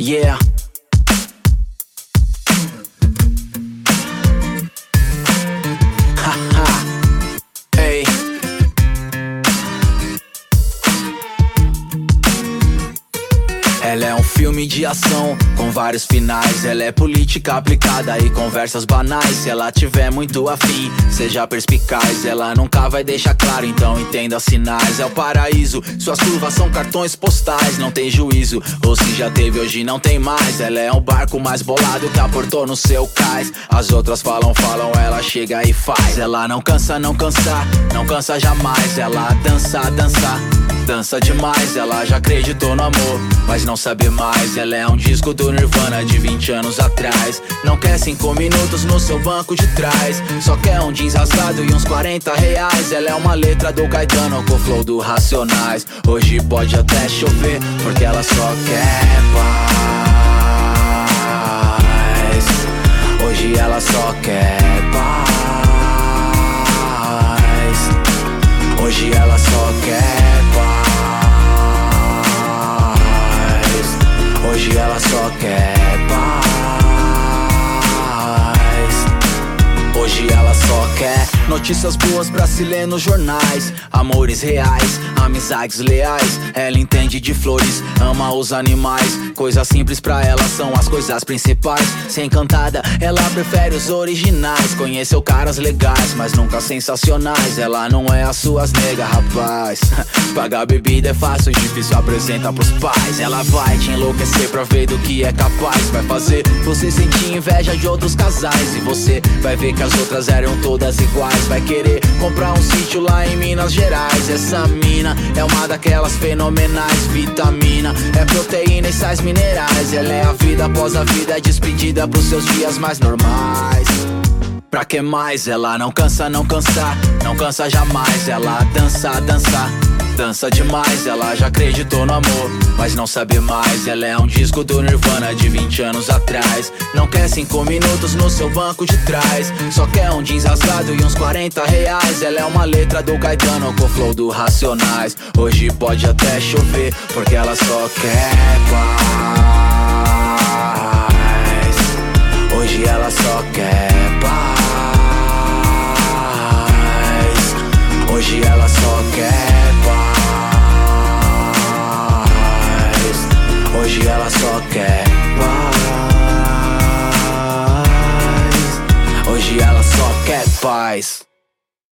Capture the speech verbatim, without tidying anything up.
Yeah. Haha. Ei. Ela é um filme de ação com vários finais. Ela é política aplicada e conversas banais. Se ela tiver muito afim, seja perspicaz. Ela nunca vai deixar claro, então entenda sinais. É o paraíso, suas curvas são cartões postais. Não tem juízo, ou se já teve hoje não tem mais. Ela é um barco mais bolado que aportou no seu cais. As outras falam, falam, ela chega e faz. Ela não cansa, não cansa, não cansa jamais. Ela dança, dança, dança demais. Ela já acreditou no amor, mas não sabe mais. Ela é um disco do Nirvana de vinte anos atrás. Não quer cinco minutos no seu banco de trás. Só quer um jeans rasgado e uns quarenta reais. Ela é uma letra do Caetano com o flow do Racionais. Hoje pode até chover, porque ela só quer paz. Hoje ela só quer paz. Hoje ela só quer paz. Hoje ela só quer paz. Hoje ela só quer notícias boas pra se ler nos jornais. Amores reais, amizades leais. Ela entende de flores, ama os animais. Coisas simples pra ela são as coisas principais. Se encantada, ela prefere os originais. Conheceu caras legais, mas nunca sensacionais. Ela não é as suas nega, rapaz. Pagar bebida é fácil, difícil apresenta pros pais. Ela vai te enlouquecer pra ver do que é capaz. Vai fazer você sentir inveja de outros casais. E você vai ver que as outras eram todas iguais. Vai querer comprar um sítio lá em Minas Gerais. Essa mina é uma daquelas fenomenais. Vitamina, é proteína e sais minerais. Ela é a vida após a vida, é despedida pros seus dias mais normais. Pra que mais? Ela não cansa, não cansa, não cansa jamais. Ela dança, dança, dança demais. Ela já acreditou no amor, mas não sabe mais. Ela é um disco do Nirvana de vinte anos atrás. Não quer cinco minutos no seu banco de trás. Só quer um jeans rasgado e uns quarenta reais. Ela é uma letra do Caetano com o flow do Racionais. Hoje pode até chover, porque ela só quer paz. Hoje ela só quer paz. Hoje ela só quer